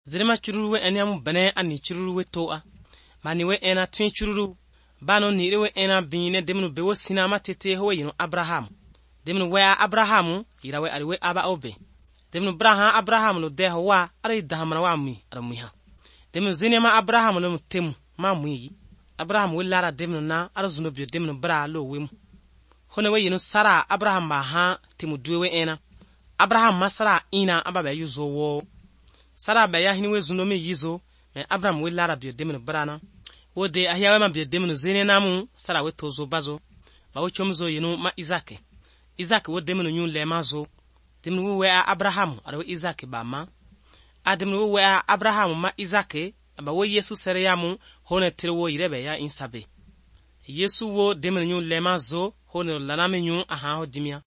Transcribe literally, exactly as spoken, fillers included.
Zirima chururu eniamu bene ani chururu toa. Maniwe ena twin chururu. Bano nirewe ena bine demnu bewo sinama tete ho yino Abraham. Demnu wea Abrahamu irawe ariwe aba obe. Demnu braha Abraham lo deho wa ari dahamana wa mi aramuha. Demnu zinema Abraham lo mutemu ma muyi. Abraham we lara demnu na arazuno bio demnu bra lo wemu. Hone we yino Sara Abraham ma ha temu duwe ena. Abraham masara ina ababe yuzo wo. Sara be ya hiniwe zuno me yizo me Abraham we lara bio demnu brana. Wode ahyawe ma bio demnu zine namu Sara we tozo bazo. Ma wo chomzo yino ma Isaac. Isaac wo demnu nyun le mazo. Demnu we a Abraham arawe Isaac ba ma. Ademnu we a Abraham ma Isaac aba wo Yesu sere yamu hone tirwo irebe ya insabe. Yesu wo demnu nyun le mazo hone laname nyun aha ho dimia.